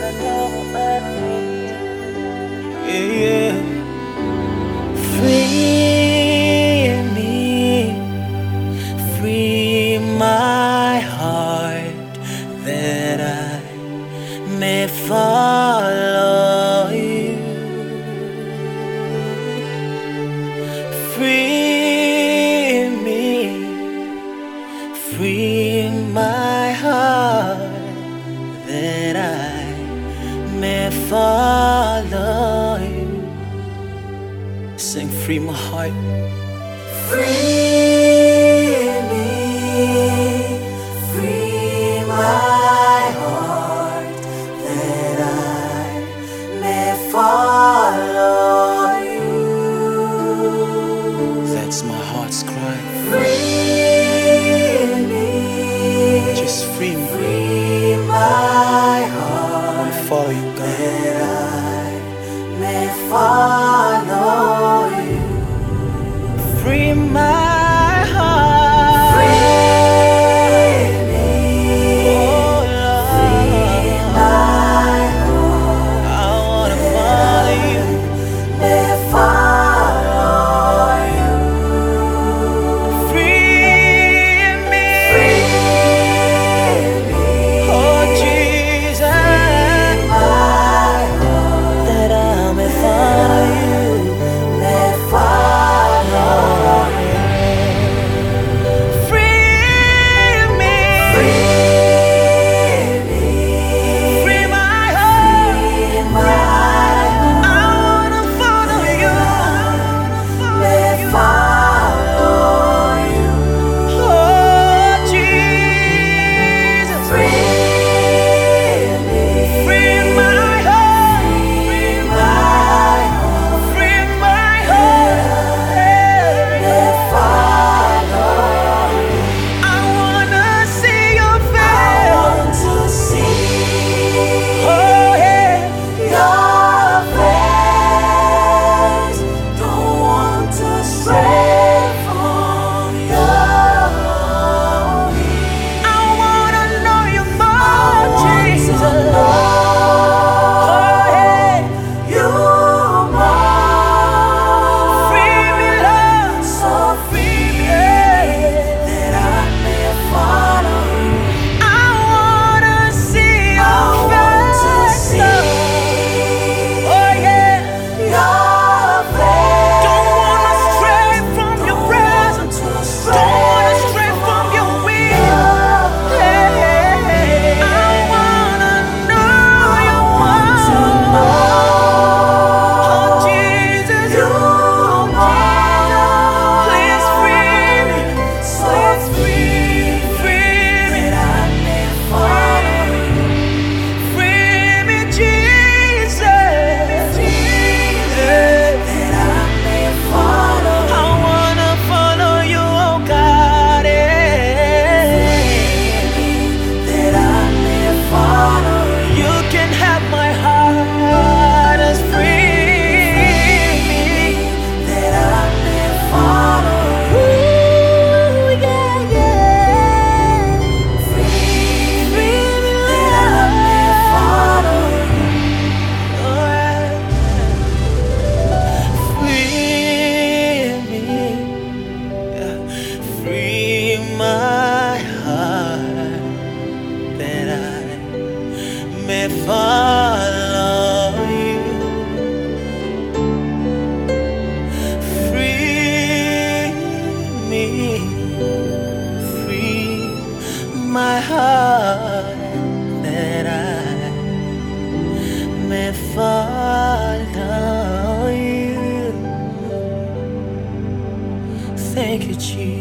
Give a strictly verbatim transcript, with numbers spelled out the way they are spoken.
Yeah, yeah. Free me, free my heart, that I may follow you. Free me, free my heart, that I may follow you. Sing, free my heart. Free me, free my heart, that I may follow you. That's my heart's cry. Free me, Just free me. free my I heart, wanna follow you, God. that I may follow you. Free my heart. Free me, Oh free Lord, my heart, I wanna follow you. may follow you. Free me. Free me, Oh Jesus, my heart, that I may follow you. may follow you. Free me. Free me, Free my heart. free my I wanna follow you. may follow you. Oh Jesus, Free me, free my heart. free my heart, Free my heart. may follow you. I wanna see your I face. want to see Oh yeah. your face. Don't want to stray from your I wanna know you I more, want Jesus. to Oh know yeah. you more. Free me, Lord. So free me, Yeah. that I may follow you. I wanna see I your want to face. see Oh yeah. your face. Don't wanna stray from your presence. Don't wanna stray from your will. Hey, I wanna know you more. Oh Jesus, please free me. Please free, free me. Free me, Jesus. Yeah. I wanna follow you, oh God. Yeah. You can have my heart as free me. Ooh, yeah, yeah. Free me, Lord. Free me, yeah. Free my heart, that I may follow you. Free me, free my heart, that I may follow you. Thank you, Jesus.